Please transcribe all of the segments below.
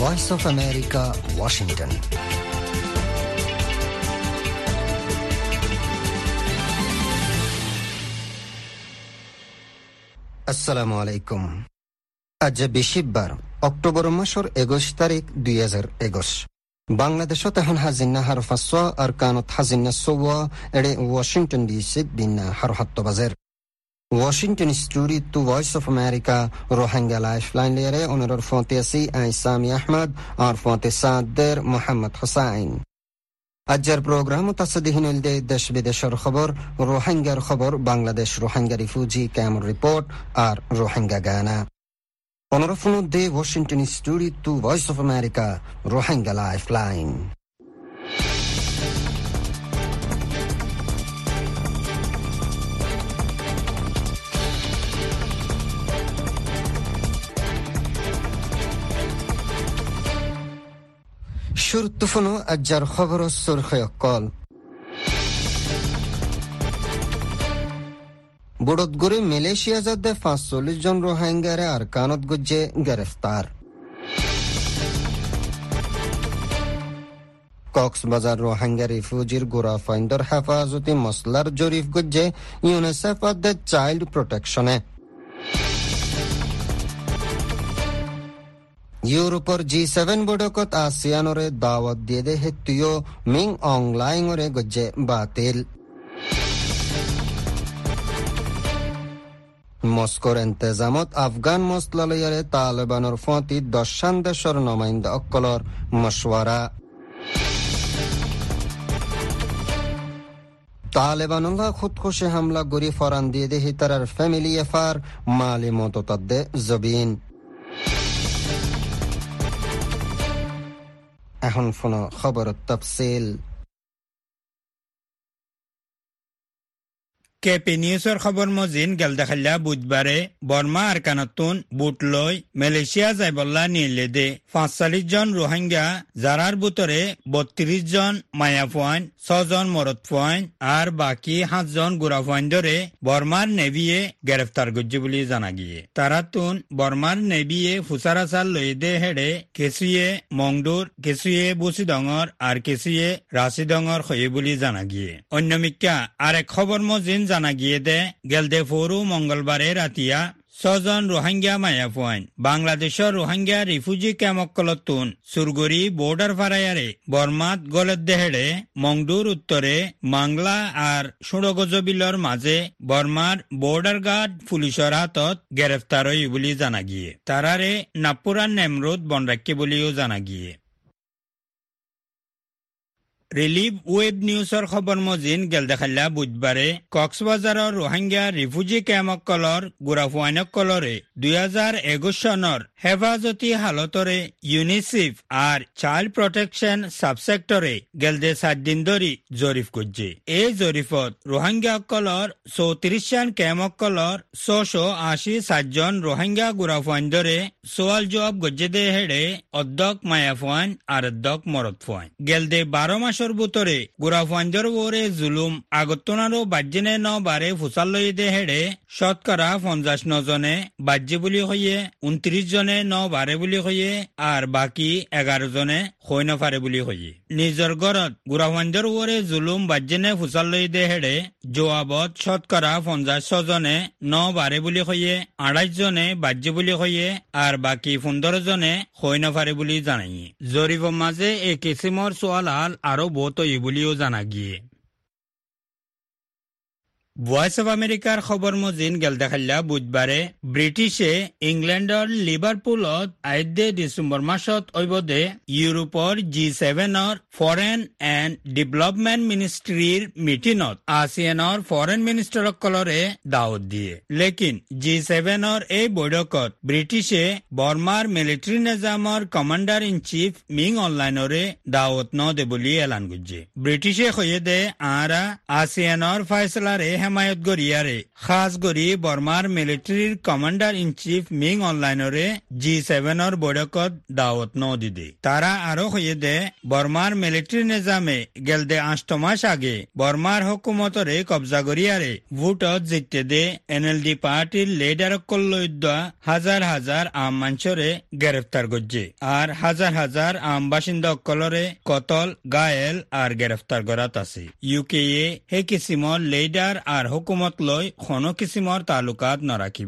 Voice of America, Washington. আসসালামু আলাইকুম। আজ বেশিবার অক্টোবর মাসের 21 তারিখ 2021। বাংলাদেশত এখন হাজিনা হার ফাঁসা আর কানত হাজিনা সোয়া এড়ে ওয়াশিংটন ডিসি দিন হার হাত্ত বাজের। Washington studio to Voice of America Rohingya lifeline লেয়ারে ওনার ফোঁতে আসি আইসামি আহমদ আর ফোঁতে সাদের মোহাম্মদ হোসাইন। আজকের প্রোগ্রাম তাসদিহিন দে দেশ বিদেশের খবর, রোহিঙ্গার খবর, Bangladesh Rohingya refugee camp report আর রোহিঙ্গা গানা। অনুরফুন দে Washington studio to Voice of America Rohingya lifeline. শুরুতুফুনো আজকের খবর সুরখয় কল। বুড়তগুড়ি মালয়েশিয়া যাতে 45 জন রোহিঙ্গারে আর কানত গুজ্জে গ্রেফতার। কক্সবাজার রোহিঙ্গা রিফিউজির গোড়া ফাইন্ডর হেফাজতি মসলার জরিফ গুজ্জে ইউনিসেফ চাইল্ড প্রোটেকশনে। ইউরোপর G7 বৈঠকত আসিয়ানরে দাওয়াত দিয়ে দে হেতুয় মিং অংলাইংরে গজ্জে বাতিল। মস্কোর এন্তেজামত আফগান মসলালয়ারে তালেবানের ফতি 10 দেশের নমাইন্দা অক্কলর মশওয়ারা। তালেবানরা খুদকুশি হামলা গরি ফরান দিয়ে দে হিতারার ফ্যামিলি এফার মালি মততাদ্দে জবিন। এখন ফোন খবর তফসিল। কেপি নিউজের খবর মজিন গেল দেখাল্লা বুধবারে বর্মা আর কানাতুন বুট লই মালয়েশিয়া যাইবল্লা নিলে দে 45 জন রোহিঙ্গা যারার ভিতরে 32 জন মায়া পয়েন, 6 জন মরদ পয়েন আর বাকি 7 জন গুড়া পয়েন ধরে বর্মার নেভিয়ে গ্রেফতার করছে বলে জানা গিয়ে। তারাতুন বর্মার নেভিয়ে ফুসারাসাল লই দে হেডে কেসুয়ে মংডুর, কেসুয়ে বুসিডঙর আর কেসুয়ে রাশিডঙর হয়ে বলে জানা গিয়ে। অন্যমিকা আরেক খবর মজিন জানা গিয়ে দে গেলদে ফোরু মঙ্গলবারে রাতিয়া 6 জন রোহিঙ্গা মায়া পয়েন বাংলাদেশের রোহিঙ্গা রিফিউজি ক্যাম্পকলতুন সুরগুরি বর্ডার ফারায়ারে বর্মাত গলত দেহেড়ে মংডুর উত্তরে মাংলা আর সুড়গজবিলর মাঝে বর্মার বর্ডার গার্ড পুলিশের হাতত গ্রেফতার হই বলে জানা গিয়ে। তারারে নাপুরান নেমরুদ বনরাক্কে বলেও জানা গিয়ে। রিলিফ ওয়েব নিউজৰ খবৰ মজিন গেল দেখাল্লা বুধবাৰে কক্সবাজাৰৰ ৰোহিংগা ৰিফিউজি ক্যাম্পকলৰ গুৰাফুৱাইনকলৰে 2021 চনৰ হেফাজতি হালতৰে ইউনিসেফ আর চাইল্ড প্রটেকশন সাবসেক্টরে গেলদে 7 দিন ধৰি জরিফ করছে। এই জরিফত রোহিঙ্গাসকলৰ 34 ক্যাম্পকলৰ 687 জন রোহিঙ্গা গুৰাফুৱাইন ধৰে সওয়াল জবাব গজ্জে দে হেডে অধ্যক মায়াফুৱাইন আর অধ্যক মরদফুৱাইন গেলদে 12 মাসৰ বুতরে গুরাফাঞ্জর ওরে জুলুম আগতনারও বাজ্যেনে ন বারে ফুসাল লই দে হেডে শতকরা 59 জনে বাজ্যে বুলি হইয়ে 29 জনে ন বারে বুলি হইয়ে আর বাকি 11 জনে হই না পারে বুলি হইয়ে। নিজর ঘরত গুরাফাঞ্জর ওরে জুলুম বাজ্যেনে ফুসাল লই দে হেডে জবাবত শতকরা 50 জনে ন বারে বুলি হইয়ে 28 জনে বাজ্যে বুলি হইয়ে আর বাকি 15 জনে হই না পারে বুলি জানাই। জরিফ মাঝে এই কিসিমর সোয়াল আল আরো বহুত বলিও জানা গিয়ে। ভয়েস অফ আমেরিকার খবর মজিন গেল দেখাল্লা বুধবারে ব্রিটিশে ইংল্যান্ডর লিভারপুলত 8 ডিসেম্বর মাসত ঐবদে ইউরোপর G7 ফরেন এন্ড ডেভেলপমেন্ট মিনিস্ট্রির মিটিনত আসিয়ানর ফরেন মিনিস্টার কলরে দাওয়াত দিয়ে। লেকিন G7 এই বৈঠকত ব্রিটিশে বর্মার মিলিটারি নিজামর কমান্ডার ইন চিফ মিং অনলাইনরে দাওয়াত ন দে বলি এলান করছে। ব্রিটিশে হয়ে দে আরা আসিয়ানর ফয়সলারে হেমায়ত গরিয়ারে খাস গরি বর্মার মিলিটারির কমান্ডার ইন চিফ মিং অনলাইনরে G7 বৈঠকত দাওয়াত নদিদে তারা আরো হয়ে দে বর্মার মিলিটারি নিজামে গেলদে 8 মাস আগে বর্মার হুকুমতরে কবজা গরিয়ারে ভোটত জিততে দে NLD পার্টির লিডার কল্লুদ্দা হাজার হাজার আম মানুষরে গ্রেফতার করছে আর হাজার হাজার আম বাসিন্দা কলরে কতল গায়েল আর গ্রেফতার করাত আছে ইউকে হে কিসিমর লিডার আর হুকুমত লই কোনো কিসিমর তালুকাত নরাখিব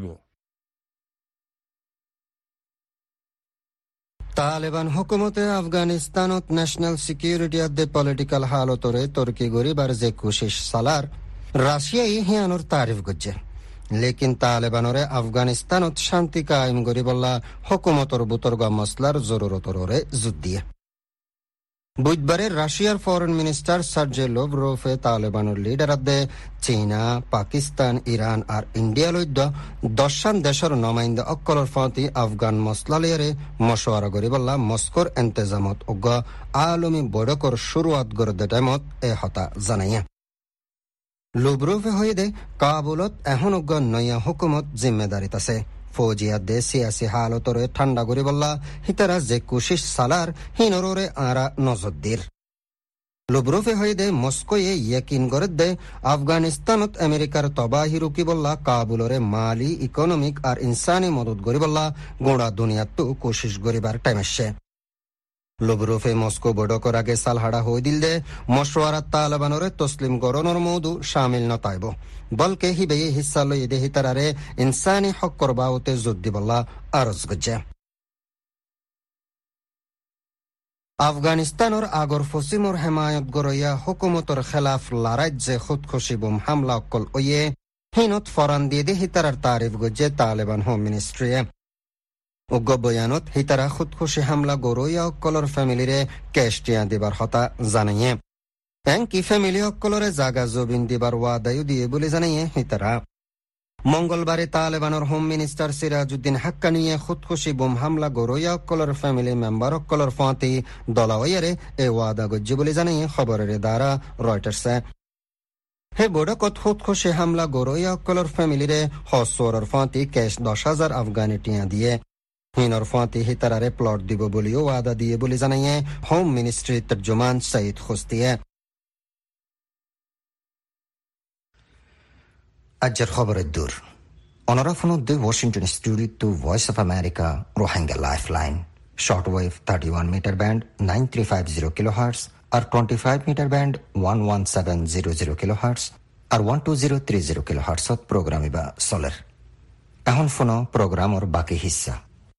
তালেবান হুকুমতে আফগানিস্তানত ন্যাশনাল সিকিউরিটি আদে পলিটিক্যাল হালতরে তুর্কি গরিবার যে কোশিশ সালার রাশিয়াই হিয়ানোর তারিফ করছে লেকিন তালেবানরে আফগানিস্তানত শান্তি কায়েম গরিবল্লা হুকুমতর বুতরগা মসলার জরুরতরে যুদ্ধিয়ে বুধবারে রাশিয়ার ফরেন মিনিস্টার সার্জে লাভরোভে তালেবানের লিডার আদে চীনা পাকিস্তান ইরান আর ইন্ডিয়া লইদ্য 10 দেশের নমাইন্দা অক্কলর ফাঁতি আফগান মসলালিয়ারে মশওয়ারা গরিবল্লা মস্কোর এন্তেজামত উগ্র আলমী বৈঠকর শুরুয়াত গরদে টাইমত এ হতা জানাইয়া লাভরোভে হয়ে দে কাবুলত এখন উগ্র নয়া হুকুমত জিম্মেদারিত আছে ফৌজিয়া দে সিয়াসি হালতরে ঠান্ডা গরিবল্লা হিতারা যে কোশিশ সালার হিনরে আরা নজরদির লাভরোভে হয়ে দে মস্কোয়ে ইয়াকিন করে দে আফগানিস্তানত আমেরিকার তবাহি রুকিবল্লা কাবুলরে মালি ইকোনমিক আর ইনসানি মদত গরিবল্লা গোড়া দুনিয়াত কোশিশ গরিবার টাইম আসছে লাভরোভে মস্কো বৈঠকর আগে সালহাড়া হয়ে দিল দে মশওয়ারা তালেবানরে তসলিম গরনর মৌদু শামিল নতাইব বলকে হিবে হিস্সা লই দে হিতারারে ইনসানি হক করবাওতে যুদ্ধি বল্লা আরজ গজ্জে আফগানিস্তানর আগর ফসিমর হেমায়ত গরইয়া হুকুমতর খেলাফ লড়াইত যে খুদকুশি বুম হামলা অকল ওয়ে হিনত ফরান দিয়ে দে হিতারার তারিফ গজ্জে তালেবান হোম মিনিস্ট্রিয়ে উগ্র বয়ানত হিতারা খুদকুশি হামলা গরইয়া অকলর ফ্যামিলিরে ক্যাশ টিয়া দিবার হতা জানাইয়ে এনকি ফ্যামিলি অকলরে জাগা জবিন দিবার ওয়াদায়ু দিয়ে বলে জানাইয়ে হিতারা মঙ্গলবারে তালেবানের হোম মিনিস্টার সিরাজউদ্দিন হাক্কানিয়ে খুদকুশি বোম হামলা গরইয়া অকলর ফ্যামিলি মেম্বার অকলর ফাঁতি দলাওয়ারে এ ওয়াদা গজ্জে বলে জানাইয়ে খবরের দ্বারা রয়টার্সে হে বৈঠকত খুদকুশি হামলা গরইয়া অকলর ফ্যামিলিরে হসোরর ফাঁতি ক্যাশ 10,000 আফগানি টিয়া দিয়ে হিনর ফাঁতি হিতারারে প্লট দিব বলিও ওয়াদা দিয়ে বলে জানাইয়ে হোম মিনিস্ট্রি তর্জমান সঈদ খুস্তিয়ে আজকের খবরের দূর অনরাফনুদ্দে Washington studio to Voice of America Rohingya lifeline shortwave 31 metre band 9350 kilohertz আর 25 মিটার ব্যান্ড 11700 কিলোহার্টজ আর 12030 কিলোহার্টজত প্রোগ্রামিবা চলের এখন ফোনো প্রোগ্রামর বাকি হিস্সা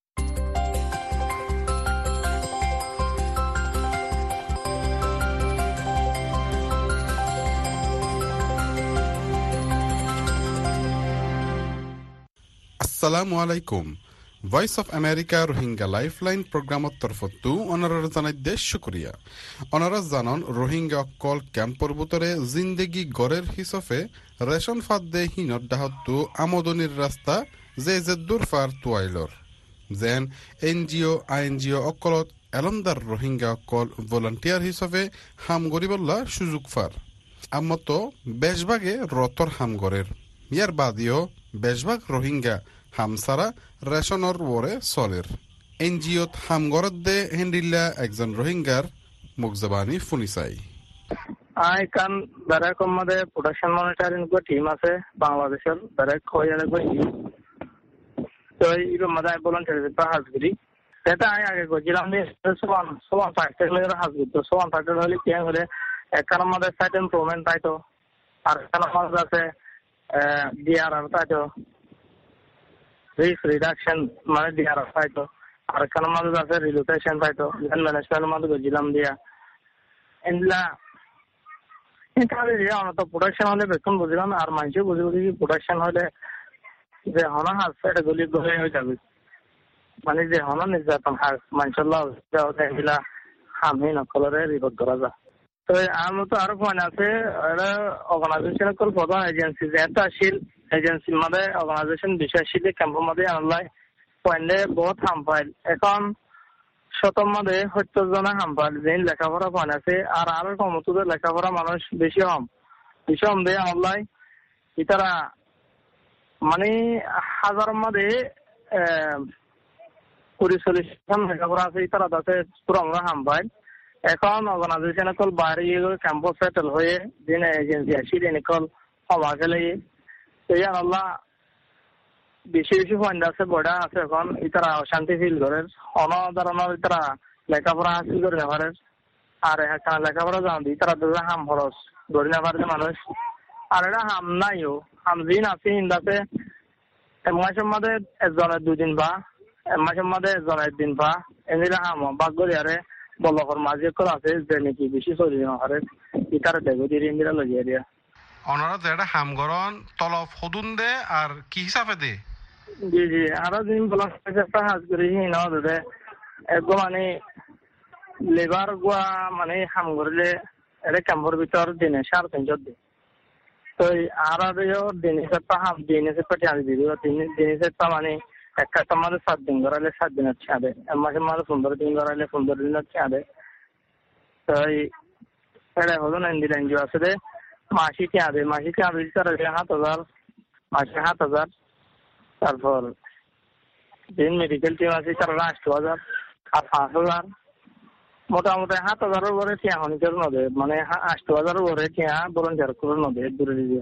আসসালামু আলাইকুম Voice of America Rohingya lifeline প্রোগ্রামত তরফতু অনারার জানাই দেশ শুক্রিয়া অনারা জানন রোহিঙ্গা অকল ক্যাম্পর ভিতরে জিন্দেগি গড়ের হিসফে রেশন ফাদ দে হিনত ডাহতু আমদনির রাস্তা যে দূর ফার তুয়াইলর যেন এনজিও আইএনজিও অকলত এলমদার রোহিঙ্গা অকল ভলান্টিয়ার হিসেবে হাম গরিবল্লা সুযোগ ফার আমতো বেশভাগে রতর হাম গড়ের ইয়ার বাদিও বেশভাগ রোহিঙ্গা হামসারা রেশনর ওরে চলের এনজিওত হামগরত দে হেন্ডিল্লা একজন রোহিঙ্গার মুখজবানি ফুনিসাই আই কান বেরেক আমাদের প্রোডাকশন মনিটরিং কো টিম আছে বাংলাদেশের বেরেক হইয়ালে কই তো ইরো মাদাই ভলান্টিয়ার পা হাজগিরি সেটা আই আগে গজিলাম নি সোয়ান ফ্যাক্টর লয়ের হাজগিরি তো সোয়ান ফ্যাক্টর হলে কি হলে একান আমাদের সাইড ইমপ্রুভমেন্ট পাইতো আর একান আমাদের আছে ডিআরআর পাইতো রিস্ক রিডাকশন মানে ডিআরআর পাইতো আর একান আমাদের আছে রিলোকেশন পাইতো জেন ম্যানেজমেন্ট আমাদের গজিলাম দিয়া এন্ডলা তাহলে যে আমরা তো প্রোডাকশন হলে বেতন বুঝলাম আর মানুষও বুঝে বুঝি প্রোডাকশন হলে যে হনা হাত সাইডে গলি গলে হয়ে যাবে মানে যে হনা নির্যাতন হাত মানুষের এগুলা হামি নকলরে রিপোর্ট করা যায় তো আমার তো আরো পয়েন্ট আছে এটা অর্গানাইজেশন কল প্রধান এজেন্সি যেহেতু আসিল এজেন্সির মধ্যে অর্গানাইজেশন বিষয় আসলে ক্যাম্পের মধ্যে আনলাই পয়েন্টে বহুত হাম পাইল এখন শতর মধ্যে 70 জনে হাম পাইল যে লেখাপড়া পয়েন্ট আছে আর আরো কমতো লেখাপড়া মানুষ বেশি হম দিয়ে আনলাই ইতারা মানে হাজার মধ্যে 40-40 লেখাপড়া আছে ইতারা তাতে পুরো আমরা হামবাই এখন অর্গানাইজেশন কল বাইরে ক্যাম্পাস সেটেল হয়ে দিন এজেন্সি আসি দিন কল হওয়া গেলে এই আল্লাহ বেশি বেশি ফান্ড আছে বড়া আছে এখন ইতারা অশান্তি ফিল করে অনধারণের ইতারা লেখাপড়া হাসিল করে নেভারে আর এখানে লেখাপড়া জান দিই তারা দুটো হাম খরচ ধরে নেভারে মানুষ আর এটা হাম নাইও হাম দিন আছে হিন্দাতে মাসের মধ্যে একজনের 2 দিন বা মাসের মধ্যে একজনের 1 দিন বা এমনি হাম বাগ্য আরে বলকর মাঝে কল আছে যে নাকি বেশি চলি নেভারে ইতারা দেখো দিয়ে ইন্দিরা লজিয়া দিয়া অনারা যেটা হাম গরন তলব হদুন দে আর কি হিসাবে দে জি জি আরো দিন বলা একটা হাজ করি না দে একদম মানে লেবার গুয়া মানে হাম করলে এটা ক্যাম্পের ভিতর দিনে 3.5 দিন তো আর দিনে একটা হাম দিনে পেটে আনি দিব দিনে একটা মানে একটা মাঝে 7 দিন করালে 7 দিন হচ্ছে আদে মাঝে মাঝে 15 দিন করালে 15 দিন হচ্ছে আদে তো এটা হলো না ইন্দিরা এনজিও আছে মাসিকে আদে তারা 7,000 মাসে 7,000 তারপর দিন মেডিকেল টিম আছে তারা 8,000 আর 5,000 মোটামুটি 7,000 উপরে টিয়া হনিকের নদে মানে 8,000 উপরে টিয়া ভলান্টিয়ার করে নদে দূরে দিয়ে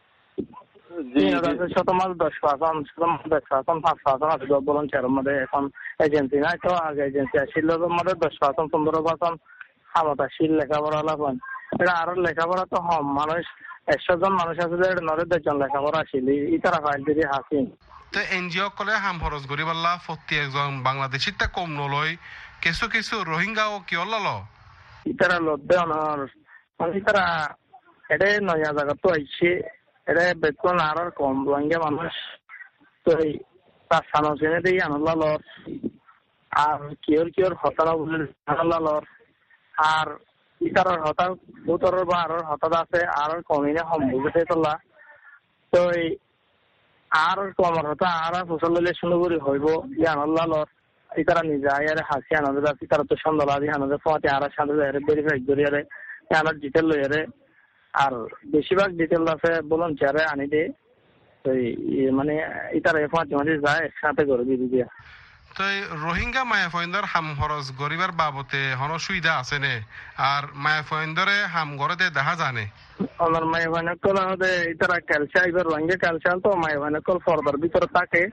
3,000 10% 5% আছে ভলান্টিয়ারের মধ্যে এখন এজেন্সি নাই তো আগে এজেন্সি আসছিল মধ্যে 10% 15% ক্ষমতাশীল লেখাপড়া লাগান এটা আরো লেখাপড়া তো হম মানুষ 100 জন মানুষ আছে যে 90 জন লেখাপড়া আসিল ইতারা ফাইল দিয়ে হাসিন তো এনজিও কলে হাম খরচ করিবাল্লা প্রতি একজন বাংলাদেশী তা কম নলয় কিছু কিছু রোহিঙ্গাও কি হলো ইতারা লদ্দে অনর মানে ইতারা এটা নয়া জায়গা তো আইছে এটা বেতন আর কম রোহিঙ্গা মানুষ তো এই তার সানসেনে দিয়ে আনলা লর আর কিওর হতারা বলে আনলা লর আর ইতারার হতার ভূতরের বা আর হতাদ আছে আর কমিনে সম্ভবতে তোলা তো এই আর কমর হতা আর ফসল লইলে শুরু করি হইব আনলা লর ইতারা নিজে আয়ারে হাসি আনন্দ আছে তারা তো সন্ধ্যা আদি আনন্দ পথে আর সাথে ভেরিফাই করি আরে আনার ডিটেল লই আরে আর বেশিরভাগ ডিটেল আছে বলুন চেয়ারে আনি দে তো মানে ইতারা পথে মানে যায় একসাথে করে দিয়ে দিয়া তো রোহিঙ্গা মায়া ফয়েন্দর হাম খরচ গরিবার বাবতে হন সুবিধা আছে নে আর মায়া ফয়েন্দরে হাম গড়ে দেখা জানে আমার মায়া ফয়েন্দ কল হতে ইতারা ক্যালসা এবার রোহিঙ্গা ক্যালসা তো মায়া ফয়েন্দ কল ফরদার ভিতরে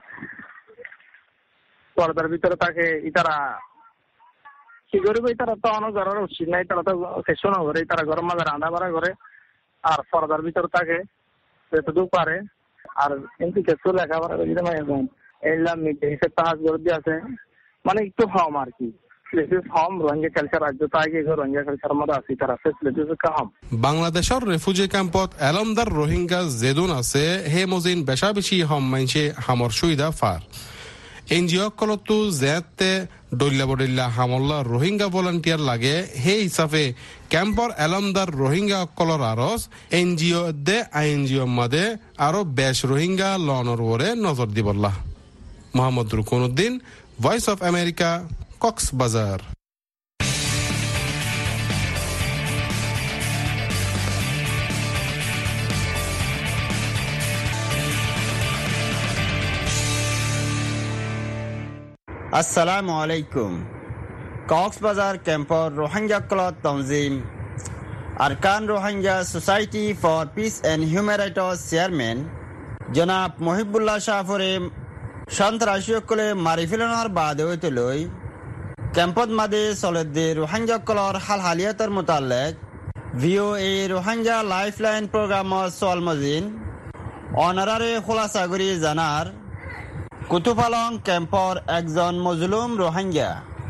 থাকে ইতারা কি করবে ইতারা তো অনেক ঘরের উচিত নাই তারা তো কিছু না করে তারা ঘরের মাঝে রান্না বাড়া করে আর পর্দার ভিতরে থাকে যতটুকু পারে আর কিন্তু কিছু লেখাপড়া করে দিতে মায়া ফয়েন্দ এলাম মিটে হিসেবে হাজ করে দিয়ে আছে মানে একটু হম আর কি রোহিঙ্গা কালচার রাজ্য তাই রোহিঙ্গা কালচার মধ্যে আছে তারা ফেসিলিটিস কম বাংলাদেশের রেফিউজি ক্যাম্পত এলমদার রোহিঙ্গা জেদুন আছে হে মজিন বেশা বেশি হম মাইনছে হামর সুবিধা ফার এনজিও কলতো জেতে ডল্লা হামল্লা রোহিঙ্গা ভলান্টিয়ার লাগে হে হিসাবে ক্যাম্পর এলমদার রোহিঙ্গা কলর আরস এনজিও দে আইএনজিও মাদে আরো বেশ রোহিঙ্গা লনর ওরে নজর দিবল্লা Mohammad Ruknuddin Voice of America Cox's Bazar আসসালামু আলাইকুম কক্সবাজার ক্যাম্পর রোহিঙ্গা ক্লথ তনজিম Arakan Rohingya society for peace and human rights chairman জনাব মহিবুল্লাহ শাহফরে সন্ত্রাসীসকলে মারি ফেলানোর বাদে হইতে লই ক্যাম্পত মাদে চলেদে রোহিঙ্গা কলর হালহালিয়াতের মোতালেক ভিওএ রোহিঙ্গা লাইফলাইন প্রোগ্রামত সলমজিন অনারারে খোলাসাগরি জানার কুতুপালং ক্যাম্পর একজন মজলুম রোহিঙ্গা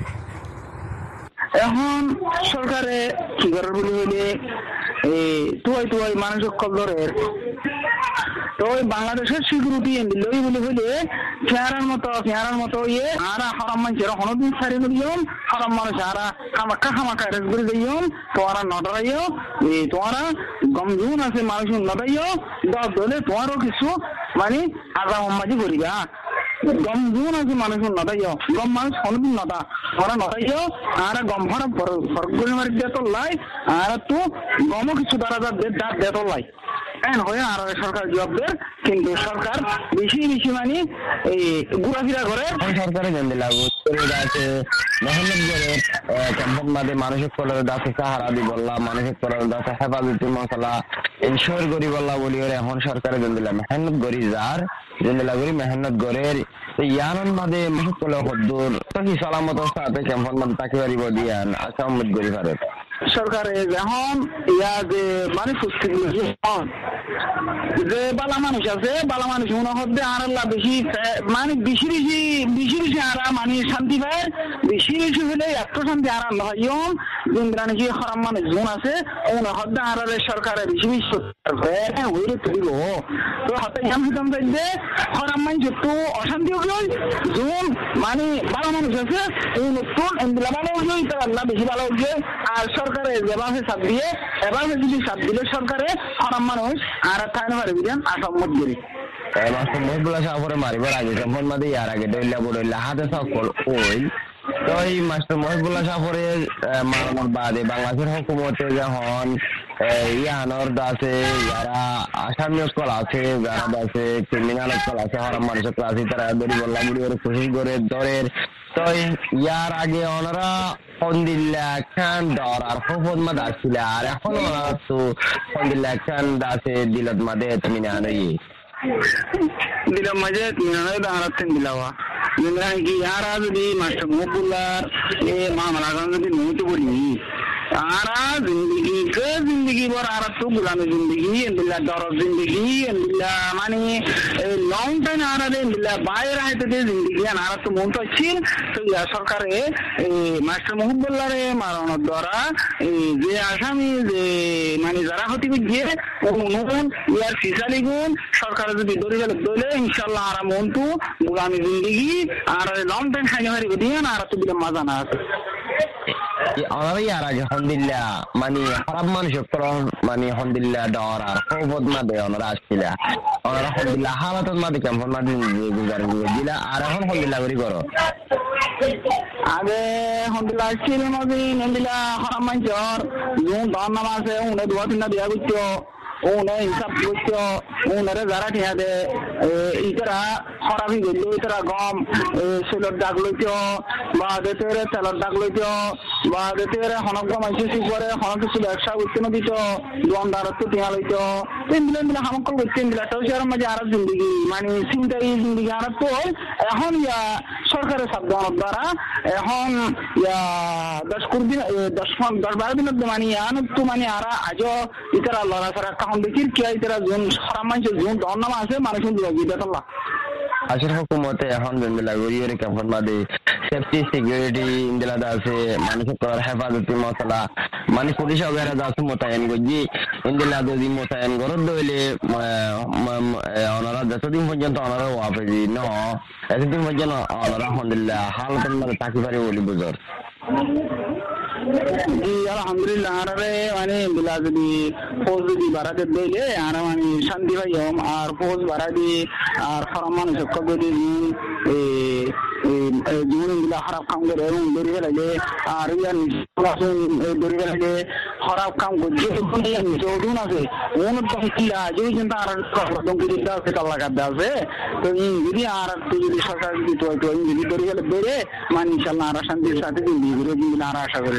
এখন সরকারে কি করার বলে হইলে তুয়াই মানুষ কবরের তো ওই বাংলাদেশের সিকিউরিটি লই বলে হইলে ফেয়ারার মতো ইয়ে আরা হারাম মানুষের হনদিন সারি দিয়ম হারাম মানুষ আরা খামাকা রেস করে দিয়ম তোরা নডরাইও তোরা গমজুন আছে মানুষ নডাইও দশ দলে তোমারও কিছু মানে আজা মাঝি করিবা গমজুন আছে মানুষ নডাইও গম মানুষ হনদিন নডা তোরা নডাইও আর গম ভরা ফরক করে মারি দিয়ে তোর লাই আর তো গমও কিছু দ্বারা দে তোর লাই এন হয়ে আর সরকার জবাব দেয়, কিন্তু সরকার বেশি বেশি মানে এই ঘোরাফেরা করে। সরকারের গেন্দে লাগু আছে মেহনত করে ক্যাম্পন মাঝে মানসিক কলার দাসে সাহারা দি বললাম, মানসিক কলার দাসে হেফাজতি মশলা ইনশোর করি বললা বলি ওরে এখন সরকারের গেন্দিলা মেহনত করি যার গেন্দিলা করি মেহনত করে ইয়ানন মাঝে মানসিক কলা হদ্দুর তাকি সালামত সাথে ক্যাম্পন মাঝে তাকে পারিব দিয়ান আসামত করি পারে সরকারে যখন ইয়া যে মানে ফুস্তি যে বালা মানুষ আছে, বালা মানুষ মনে হচ্ছে আর আল্লাহ বেশি মানে বেশি বেশি বেশি বেশি আর মানে শান্তি পায়, বেশি বেশি হলে এত শান্তি আর আল্লাহ ইয়ম যেন কি খারাপ মানুষ জোন আছে মনে হচ্ছে আর সরকারে বেশি বেশি হইলে তুলিব তো হাতে ইয়াম হিতাম চাইছে খারাপ মানুষ একটু অশান্তি হল জোন মানে বালা মানুষ আছে এই নতুন এমবিলা ভালো হইল তার আল্লাহ বেশি ভালো হচ্ছে। আর সরকারে যেভাবে চাপ দিয়ে এভাবে যদি চাপ দিলে সরকারে খারাপ মানুষ আর থাকতে পারে বুঝলেন আসাম্মত করি মহিবুল্লাহ সাহাপরে মারিবার আগে ক্যাম্পন মাঝে ইয়ার আগে ডইলা বড়ইলা হাতে সকল ওই তো এই মাস্টার মহিবুল্লাহ সাহাপরে মারানোর বাদে বাংলাদেশের হুকুমতে যখন ইয়ানোর আছে যারা আসামি অকল আছে, যারা আছে ক্রিমিনাল অকল আছে, হরাম মানুষ অকল আছে, তারা দড়ি বললা বুড়ি ওর খুশি করে ধরের তো ইয়ার আগে ওনারা ফন্দিল্লা খান ডর আর ফোন মাদ আসছিল আর এখন ওরা তো ফন্দিল্লা খান দাসে দিলত মাদে তুমি না নই দিলাম মাঝে দাঁড়াচ্ছেন দিলাওয়া কি ইয়ারা যদি মাস্টার মহবুল্লার এ মামলাগান যদি নইতে বলি आरा जिंदगी के जिंदगी भर आरा तो गुलामी जिंदगी इंदिल्ला दौर जिंदगी इंदिल्ला मानी लॉन्ग टाइम आरा दे इंदिल्ला बाहर आए तो दे जिंदगी आरा तो मोन तो अच्छी तो या सरकार मास्टर मोहब्बुल्लाह रे मारानो द्वारा जे आसामी जे मानी जरा होती भी जे उन्होंने यार फिसाली गुन सरकार जो बिदोरी वाले दोले इंशाल्लाह आरा मोन तो गुलामी जिंदगी आरा लॉन्ग टाइम खाने वाली बदियां आरा तो बिना मजा ना आता আমার ইয়ার আগে হন্দিল্লা মানে খারাপ মানুষ মানে হন্দিল্লা ডর আর খবর মাদে ওনারা আসছিল ওনারা হন্দিল্লা হালাতের মাদে কেমন মাদে গুজার দিলা আর এখন হন্দিল্লা করি করো আগে হন্দিল্লা আসছিল মাদে হন্দিল্লা খারাপ মানুষের জুন দর নামাজে উনে দুয়া তিনটা দিয়া করছো উনে হিসাব করছো উনারে যারা ঠিয়া দে ইতারা খরাবি গেল ইতারা গম সেলর দাগ লইছো বা দেতেরে তেলর দাগ লইছো বা দেতেরে হনক গম আইসি করে হনক কিছু ব্যবসা করতে না দিছো দোকানদারত্ব টিয়া লইছো তিনদিন মিলে হামকল করতে দিলা তো সের মাঝে আর জিন্দগি মানে চিন্তাই জিন্দগি আর তো এখন ইয়া সরকারের সাবধানত দ্বারা এখন ইয়া 10-12 দিনের মানে আন তো মানে আর আজও ইতারা লড়াছড়া কাউন্ট দেখির কি ইতারা জোন খারাপ মানুষ জোন দর নাম আছে মানুষ দিলা আসল হুকুমতে এখন জন্মিলা গরিয়ের কেমন মাদে সেফটি সিকিউরিটি ইন্দিলা আছে মানুষের করার হেফাজতি মশলা মানে পুলিশ অগেরা আছে মোতায়েন গজি ইন্দিলা যদি মোতায়েন গরত দইলে ওনারা যতদিন পর্যন্ত ওনারা ওয়াফেজি ন এতদিন পর্যন্ত ওনারা আলহামদুলিল্লাহ হালতের মাঝে থাকি পারে বলি বুঝর আলহামদুলিল্লাহ আরে মানে বিলা যদি ফৌজ যদি বাড়াতে দিলে আর মানে শান্তি পাইম আর ফৌজ বাড়া দি আর খারাপ মানুষ যদি জীবনগুলা খারাপ কাম করে দৌড়ি ফেলাইলে আর ইয়ার দৌড়ি ফেলাইলে খারাপ কাম করছে চৌধুন আছে ওনতম কিলা যদি কিন্তু আর দমকিরিটা আছে কাল্লাকাদ্দা আছে তো যদি আর যদি সরকার যদি তো যদি দৌড়ি ফেলে বেড়ে মানে ইনশাল্লাহ আর শান্তির সাথে দিল্লি ঘুরে দিন আর আশা করি।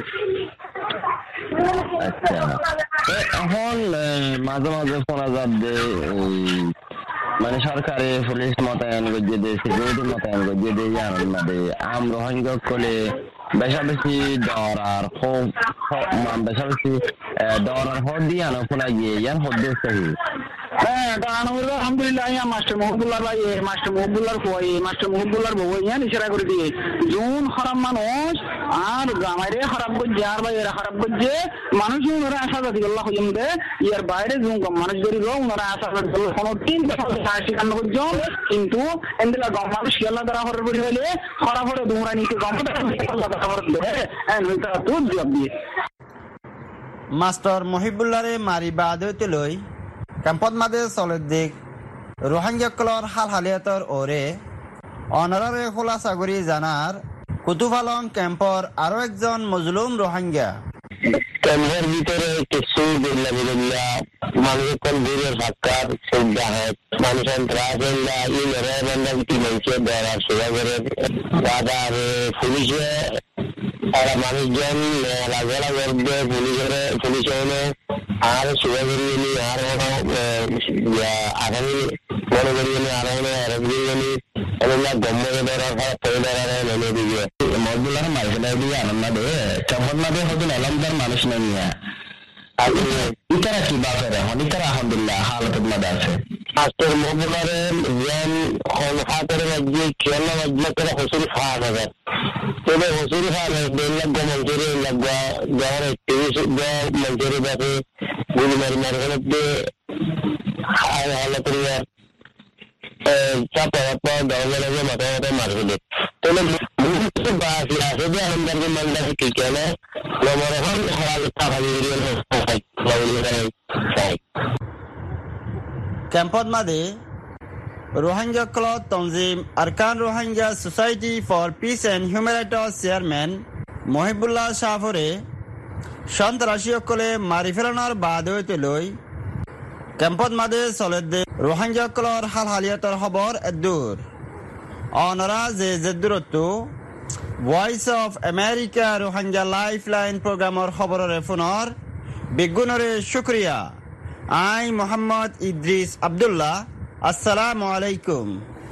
আচ্ছা এখন মাঝে মাঝে শোনা যাবে মানে সরকারে পুলিশ মোতায়েন করছে দে সিকিউরিটি মোতায়েন করছে দে জানার মাঝে আম রোহিঙ্গা করলে বেশা বেশি ডর আর খুব বেশা বেশি ডর আর হদ দিয়ে আনো শোনা গিয়ে ইয়ান হদ দিয়ে সহি আলহামদুলিল্লাহ মাস্টার মহবুল্লার ভাই মাস্টার মহবুল্লার কই মাস্টার মহবুল্লার বউ ইয়ান ইশারা করে দিয়ে জুন খারাপ মানুষ আর গ্রামেরে খারাপ করছে আর ভাই এরা খারাপ করছে মানুষ ওনারা আশা জাতি আল্লাহ হইম দে ইয়ার বাইরে জুন মানুষ ধরিব ওনারা আশা জাতি কোনো তিন শিকান্ন করছো কিন্তু এন্দিলা গম মানুষ আল্লাহ দ্বারা হরে পড়ে হইলে খারাপ হরে দুমরা নিতে গম আল্লাহ দ্বারা হরে দে এন্ড হইতা তো জবাব দিয়ে মাস্টার মহিবুল্লারে মারি বাদ হইতে লই ক্যাম্পত মাদে চলের দিক রোহিঙ্গাকলর হাল হালিয়াতর ওরে অনারারে খোলাসা করি জানার কুতুফালং ক্যাম্পর আরো একজন মজলুম রোহিঙ্গা ক্যাম্পের ভিতরে কিছু মানুষের দূরের সাক্ষাৎ শ্রদ্ধা হয় মানুষের ত্রাসেন্দা মানুষের দ্বারা সেবা করে দাদা পুলিশে তারা মানুষজন মেলাধরা করবে পুলিশে এনে আর সেবা করিয়ে নি আর আগামী মনে করিয়ে নি আর অ্যারেস্ট করিয়ে নি গম্ভীর ধরার নেমে দিবে মজদুলার মাইকেটাই দিয়ে আনন্দ দেবে চম্পন্নাদের হয়তো এলামদার মানুষ নেই ইতারা কি বাপের এখন ইতারা আলহামদুলিল্লাহ হালতের মধ্যে আছে আজকের মজদুলারের জ্ঞান হাতের মধ্যে খেলা মজলা করে হসুর খাওয়া যাবে তবে হসুর খাওয়া মঞ্চুরি যাওয়ার মঞ্চুরি বাসে গুলি মারি মারি মধ্যে হালতের চাপা দরজা মাথা মাথা মারবে তাহলে আছে যে আমাদের মন্ডাকে কি কেন ক্যাম্পত মাদে রোহিঙ্গা ক্লথ তনজিম Arakan Rohingya society for peace and human rights chairman Mohibullah শাহফরে সন্ত্রাসীসকলে মারি ফেলানোর বাদ হইতে লই ক্যাম্পত মাদে চলে রোহিঙ্গা ক্লর হাল হালিয়াতর খবর দূর অনরা যে দূরত্ব Voice of America Rohingya lifeline প্রোগ্রামর খবরের ফোনর বেগুনরে শুক্রিয়া আই মোহাম্মদ ইদ্রিস আব্দুল্লাহ আসসালামু আলাইকুম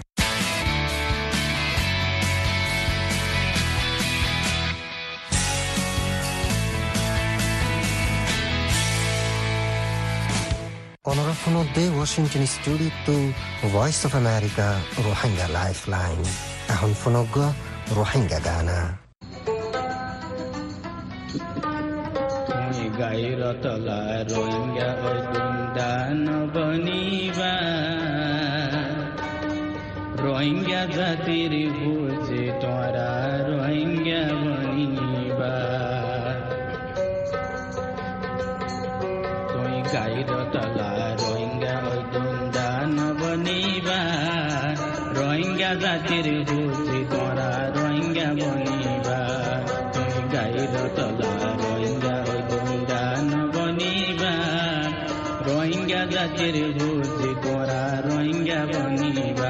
অনরাফনদে Washington studio to Voice of America Rohingya lifeline এখন ফোনগ রোহিঙ্গা গানা গাইরতলা রোহিঙ্গা দান বনিবা রোহিঙ্গা জাতির বুঝে তোরা রোহিঙ্গা বনিবা তুই গাইরতলা রোহিঙ্গা দান বনিবা রোহিঙ্গা জাতির বুঝে তোরা রোহিঙ্গা বনিবা তুই গাইরতলা রোহিঙ্গা দান বনিবা রোহিঙ্গা জাতির বুঝে তোরা রোহিঙ্গা বনিবা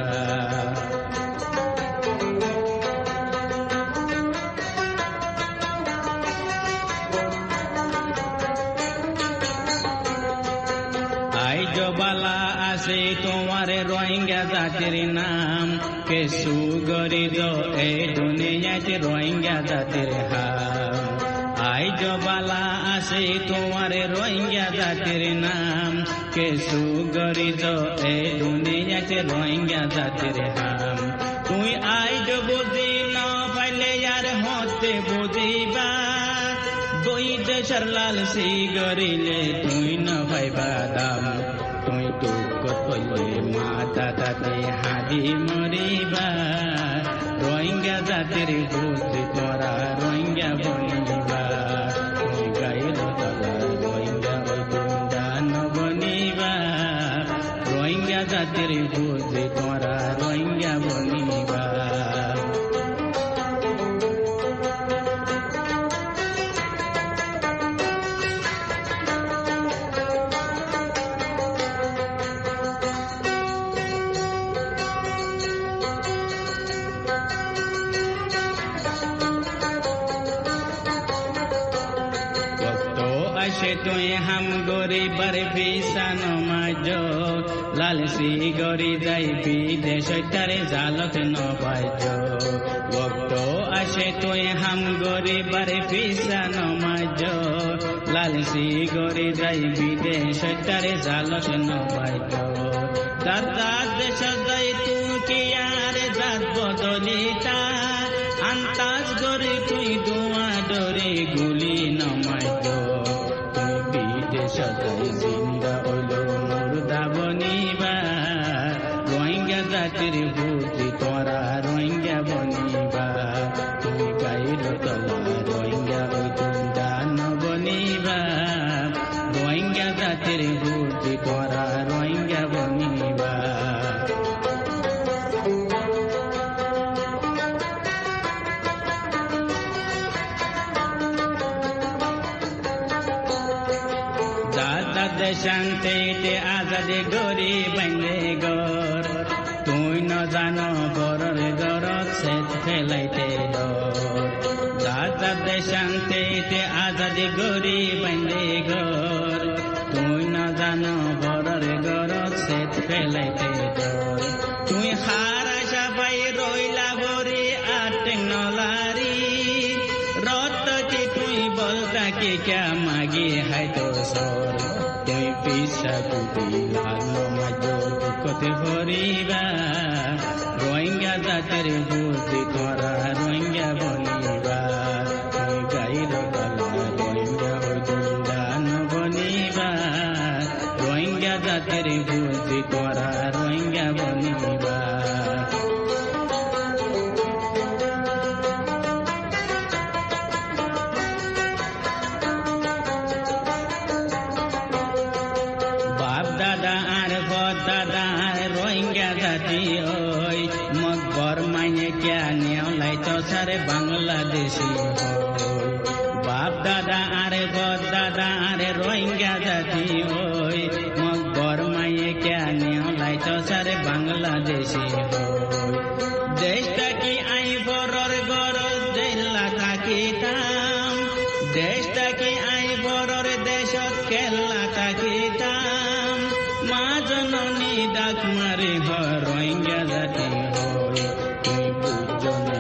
বালা আছে তোমার রোহিঙ্গা জাতির নাম কেসু গরিদ এই দুনিয়াতে রোহিঙ্গা জাতির হাম আই জবালা আছে তোমার রোহিঙ্গা জাতির নাম কেসু গরিদ এই দুনিয়াতে রোহিঙ্গা জাতির হাম তুই আই বুঝি ন পাইলে আর হতে বুঝিবা বই দেশের লাল সি গরিলে তুই ন পাইবা দাম তুই টুক কইলে মাতা তাতে হাদি মরিবা রোহিঙ্গা জাতির বুঝি তোরা রোহিঙ্গা বনিবা তুই গাইল তলা রোহিঙ্গা দান বনিবা রোহিঙ্গা জাতির বুঝি তোরা রোহিঙ্গা বনিবা তুই হাম গরিবার বিছান মাজ লালসি গরি যাই বিদেশ তারে জালত নবাজ ভক্ত আসে তুই হাম গরিবার বিছান মাজ লালসি গরি যাই বিদেশ তারে জালত নবাজ দাদা দেশ যাই তুই কি আর জাত বদলিতা আন্তাজ গরি তুই দোয়া ডরে গুলি নমাজ সদাই জিন্দা ওলো মুর্দা বনিবা রোহিঙ্গা জাতির বুঝি তোরা রোহিঙ্গা বনিবা তুই গাইল তলা রোহিঙ্গা দান বনিবা রোহিঙ্গা জাতির বুঝি তোরা রোহিঙ্গা বনিবা শান্তিতে আজাদি গরি বান্ধে গর তুই ন জানো বড়র গরত সেত ফেলাইতে ডর যাতে শান্তিতে আজাদি গরি বান্ধে গর তুই ন জানো বড়র গরত সেত ফেলাইতে ডর তুই হারা সবাই রইলা বরি আর টেকনোলারি রত কি তুই বলতা কি ক্যা মাগি হাই তো সর তুই পিসা কুটি লালো মাজর কতে ভরিবা রোহিঙ্গা জাতির বুদ্ধি তোরা রোহিঙ্গা বনিবা তুই গাইর গলা রোহিঙ্গা হইদান বনিবা রোহিঙ্গা জাতির বুদ্ধি তোরা রোহিঙ্গা বনিবা সারে বাংলাদেশি বাপ দাদা আরে বদ দাদা আরে রোহিঙ্গা জাতি হই মগর মায়ে কেন লাইত সারে বাংলাদেশি হই দেশটা কি আই বড়র গরজ জেলা থাকিতাম দেশটা কি আই বড়র দেশত কেল্লা থাকিতাম মা জননী ডাক মারি রোহিঙ্গা জাতি হই তুই বুঝনে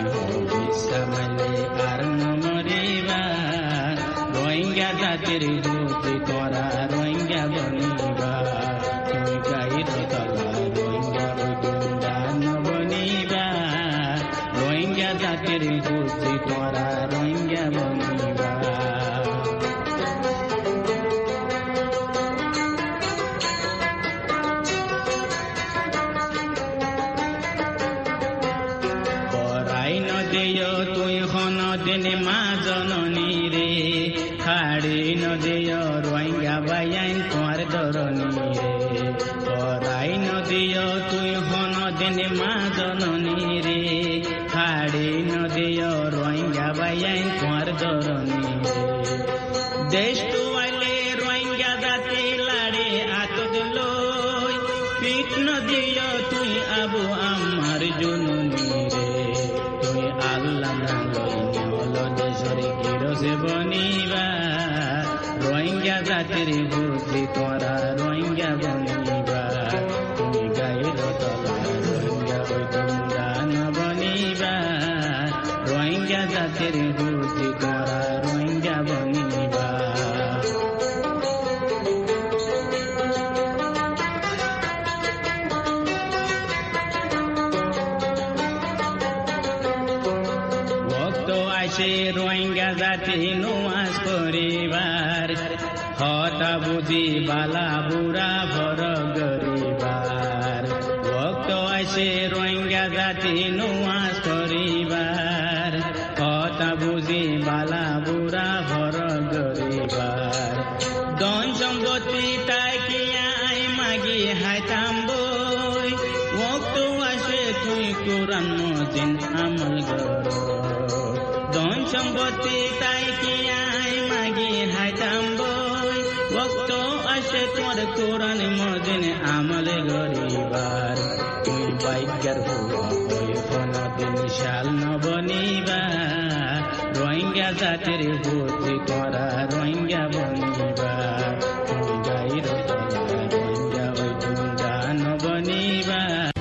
রোহিঙ্গা জাতির বুদ্ধি তোরা রোহিঙ্গা বনিবা তুই গাইর তলা রোহিঙ্গা উদান বনিবা রোহিঙ্গা জাতির বুদ্ধি তোরা রোহিঙ্গা বনিবা পরাই নদিও তুই হন দিনে মা জননী রে খাড়ি নদিও রোহিঙ্গা বাইন তোমার ধরনী রে পরাই নদিও তুই হন দিনে মা জননী রে খাড়ি নদিও রোহিঙ্গা বাইন তোমার ধরনী রে দেশ তুয়ালে রোহিঙ্গা জাতি লাড়ে আতত লই পিট নদিও তুই আবু আমার জননী রে তুই আল্লাহ না লই হল দেশরে কিরসে বনিবা রোহিঙ্গা জাতির বুদ্ধি তোরা রোহিঙ্গা বনিবা তুই গাইর তলা রোহিঙ্গা গান বনিবা রোহিঙ্গা জাতির বুদ্ধি তোরা রোহিঙ্গা বনিবা রোহিঙ্গা জাতি নুয়াজ করিবার হতা বুঝি বালা বুড়া ভর গরিবার ভক্ত আসে রোহিঙ্গা জাতি নুয়াজ করিবার হতা বুঝি বালা বুড়া ভর গরিবার ধন সম্পত্তি তাকিয়া আই মাগি হাইতাম বই ভক্ত আসে তুই কোরআন মজিন আমল গর ধন সম্পত্তি তাই কি আই মাগি হাইতাম বই ভক্ত আসে তোর কোরআন মজিন আমল গরিবার তুই বাইকার হুয়া হই কোনদিন শাল নবনিবা রোহিঙ্গা জাতির বুদ্ধি করা রোহিঙ্গা বনিবা তুই গাইর তলা রোহিঙ্গা ওই গান বনিবা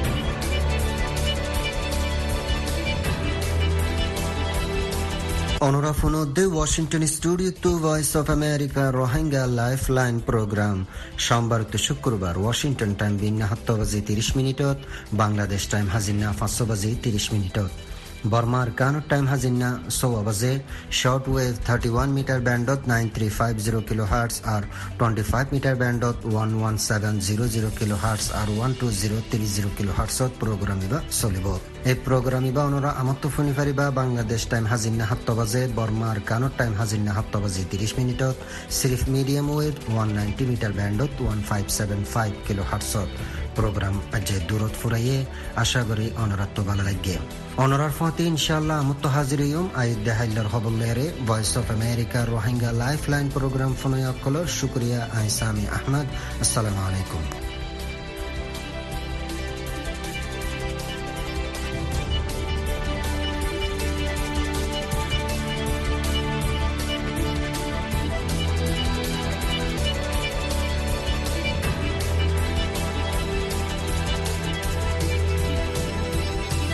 অনরাফোন the Washington studio to Voice of America Rohingya lifeline programme সোমবার তো শুক্রবার ওয়াশিংটন টাইম দিন 7 বাজে 30 মিনিটত বাংলাদেশ টাইম হাজিনা 5 বাজে 30 মিনিটত বর্মার কানুর টাইম হাজিনা 6 বাজে শর্ট ওয়েভ 31 মিটার ব্যান্ডত 9350 কিলোহার্টজ আর 25 মিটার ব্যান্ডত 11700 কিলোহার্টজ আর 12030 কিলোহার্টজত প্রোগ্রাম ইবা চলিব এই প্রোগ্রাম ইবা অনরা আমত ফোনি ফারিবা বাংলাদেশ টাইম হাজিনা 7 বাজে বর্মার কানুর টাইম হাজিনা 7 বাজে 30 মিনিটত সিরিফ মিডিয়াম ওয়েভ 190 মিটার ব্যান্ডত 1575 কিলোহার্টজত program aje durot furaye asha gori onoratto bala lagge onorar fati inshallah mutto haziriyum ayde haillar hobollere Voice of America Rohingya Lifeline program fonoya kolor shukriya ay Sami Ahmad assalamu alaikum